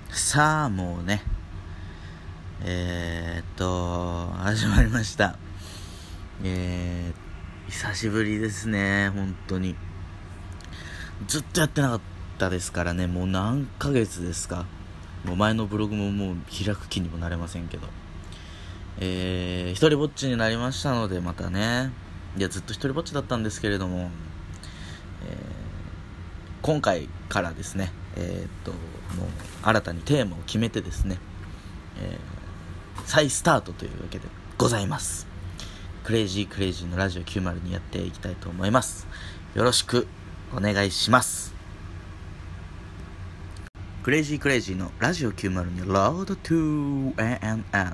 さあもうね始まりました。久しぶりですね。本当にずっとやってなかったですからね。もう何ヶ月ですか。もう前のブログももう開く気にもなれませんけど、一人ぼっちになりましたので、またね、いやずっと一人ぼっちだったんですけれども、今回からですね、もう新たにテーマを決めてですね、再スタートというわけでございます。クレイジーのラジオ902やっていきたいと思います。よろしくお願いします。クレイジーのラジオ902ロードトゥ ANN。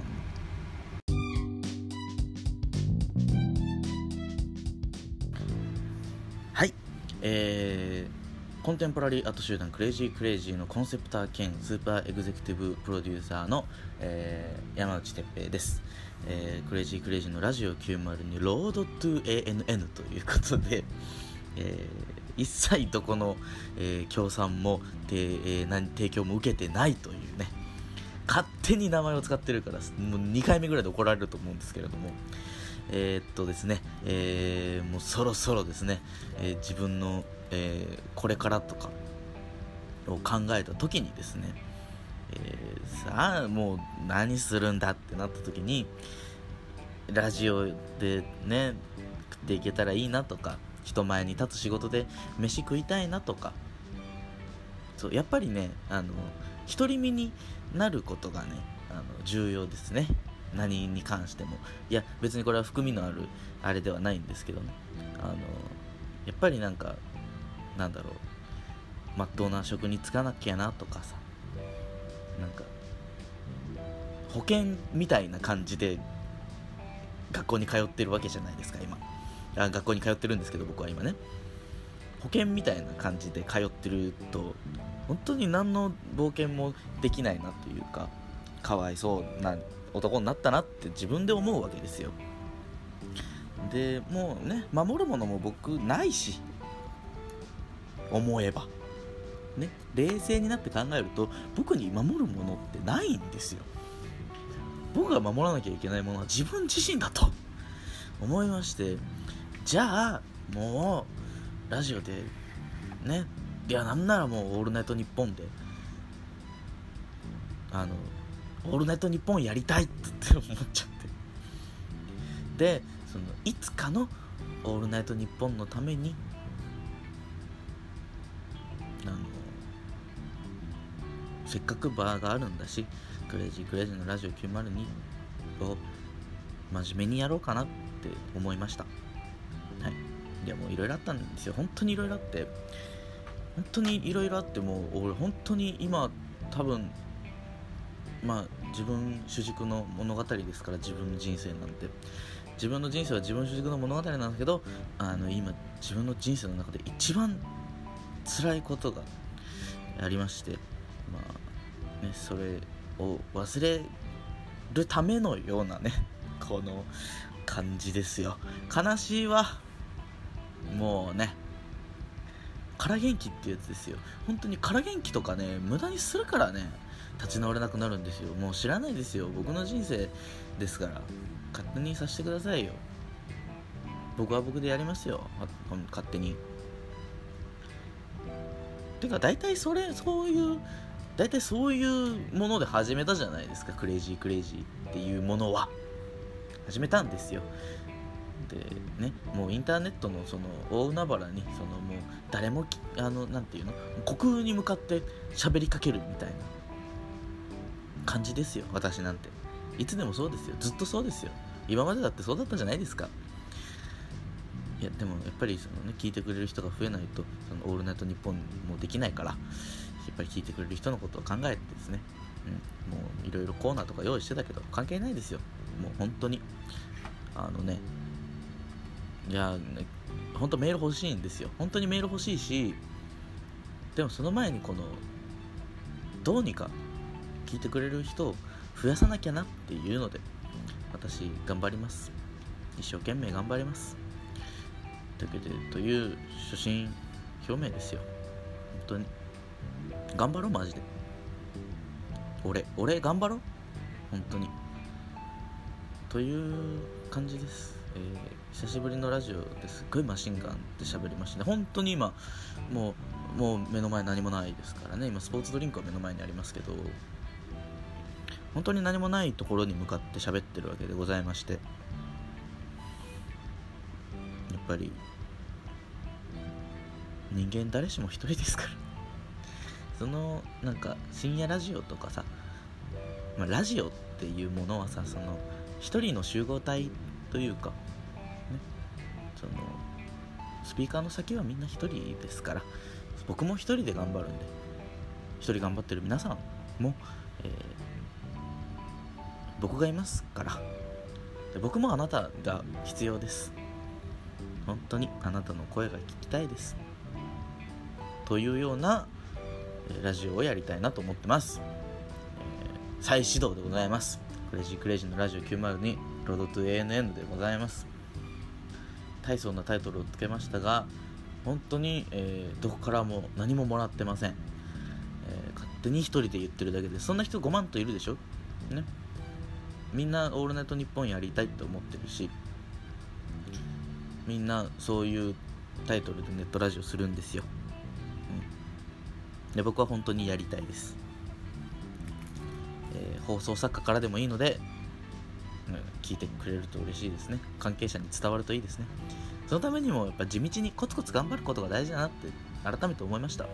はい、コンテンポラリーアート集団クレイジーのコンセプター兼スーパーエグゼクティブプロデューサーの、山内哲平です。クレイジーのラジオ902ロードトゥ ANN ということで、一切どこの、協賛も提供も受けてないというね、勝手に名前を使ってるからもう2回目ぐらいで怒られると思うんですけれども、ですね、もうそろそろですね、自分の、これからとかを考えた時にですね、さあもう何するんだってなった時に、ラジオでね食っていけたらいいなとか、人前に立つ仕事で飯食いたいなとか、そうやっぱりね、独り身になることがね、重要ですね。何に関しても。いや別にこれは含みのあるあれではないんですけどね、やっぱりなんかなんだろう、まっとうな職に就かなきゃなとかさ、なんか保険みたいな感じで学校に通ってるわけじゃないですか今。学校に通ってるんですけど、僕は今ね保険みたいな感じで通ってると本当に何の冒険もできないなというか、かわいそうな男になったなって自分で思うわけですよ。でもうね、守るものも僕ないし、思えばね、冷静になって考えると僕に守るものってないんですよ。僕が守らなきゃいけないものは自分自身だと思いまして、じゃあもうラジオでね、いやなんならもうオールナイトニッポンでオールナイトニッポンやりたいって思っちゃって、でそのいつかのオールナイトニッポンのためにせっかくバーがあるんだし、クレイジーのラジオ902を真面目にやろうかなって思いました。はい。いやもういろいろあったんですよ。本当にいろいろあって、もう俺本当に今多分自分主軸の物語ですから、自分の人生なんて、自分の人生は自分主軸の物語なんですけど、今自分の人生の中で一番辛いことがありまして、それを忘れるためのようなねこの感じですよ。悲しいわ。もうね、空元気ってやつですよ。本当に空元気とかね、無駄にするからね立ち直れなくなるんですよ。もう知らないですよ、僕の人生ですから勝手にさせてくださいよ。僕は僕でやりますよ、勝手に。てか大体そういうもので始めたじゃないですか。クレイジーっていうものは始めたんですよ。でね、もうインターネットのその大海原にそのもう誰もなんていうの、虚空に向かって喋りかけるみたいな感じですよ。私なんていつでもそうですよ。ずっとそうですよ。今までだってそうだったじゃないですか。いやでもやっぱりその、ね、聞いてくれる人が増えないとそのオールナイトニッポンもできないから、やっぱり聞いてくれる人のことを考えてですね、もういろいろコーナーとか用意してたけど関係ないですよ。もう本当にいやね、本当メール欲しいんですよ。本当にメール欲しいし、でもその前にどうにか聞いてくれる人を増やさなきゃなっていうので、私頑張ります。一生懸命頑張ります。という初心表明ですよ。本当に頑張ろうマジで。 俺頑張ろう本当にという感じです。久しぶりのラジオですっごいマシンガンで喋りましたね。本当に今もう目の前何もないですからね。今スポーツドリンクは目の前にありますけど、本当に何もないところに向かって喋ってるわけでございまして、やっぱり人間誰しも一人ですからそのなんか深夜ラジオとかさ、ラジオっていうものはさ、その一人の集合体というか、ね、そのスピーカーの先はみんな一人ですから、僕も一人で頑張るんで、一人頑張ってる皆さんも、僕がいますから、で僕もあなたが必要です。本当にあなたの声が聞きたいですというようなラジオをやりたいなと思ってます。再始動でございます。クレイジーのラジオ902ロードトゥ ANN でございます。大層なタイトルをつけましたが、本当に、どこからも何ももらってません。勝手に一人で言ってるだけで、そんな人5万といるでしょ、ね、みんなオールナイトニッポンやりたいって思ってるし、みんなそういうタイトルでネットラジオするんですよ、で僕は本当にやりたいです。放送作家からでもいいので、聞いてくれると嬉しいですね。関係者に伝わるといいですね。そのためにもやっぱ地道にコツコツ頑張ることが大事だなって改めて思いました。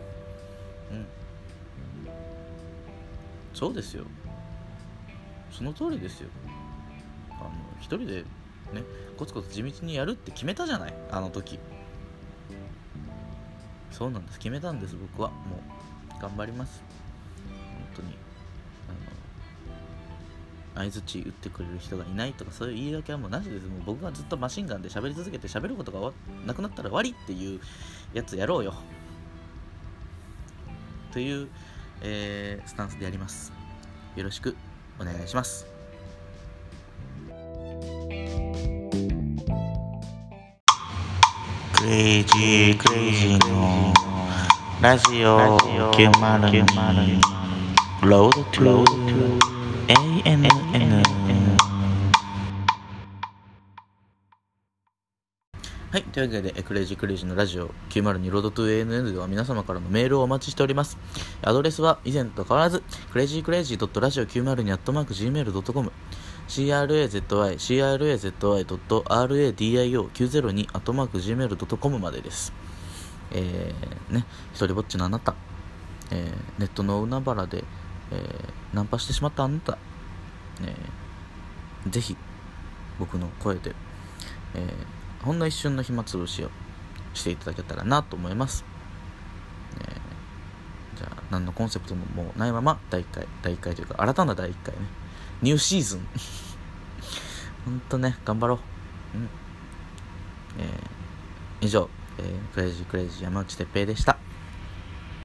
そうですよ、その通りですよ。一人でねコツコツ地道にやるって決めたじゃない、あの時。そうなんです、決めたんです。僕はもう頑張ります。本当に相づち打ってくれる人がいないとか、そういう言い訳はもうなしです。もう僕がずっとマシンガンで喋り続けて、喋ることがなくなったら終わりっていうやつやろうよという、スタンスでやります。よろしくお願いします。クレイジーのラジオ902ロードトゥ ANN。 はい、というわけでクレイジーのラジオ902ロードトゥ ANN では皆様からのメールをお待ちしております。アドレスは以前と変わらずクレイジー.radio902@gmail.com crazy.radio.radio.radio902@gmail.com までです。一人ぼっちのあなた、ネットの海原で、ナンパしてしまったあなた、ぜひ僕の声で、ほんの一瞬の暇つぶしをしていただけたらなと思います。じゃあ何のコンセプトももうないまま第1回というか新たな第1回ね、ニューシーズンほんとね頑張ろう。以上、クレイジー山内哲平でした。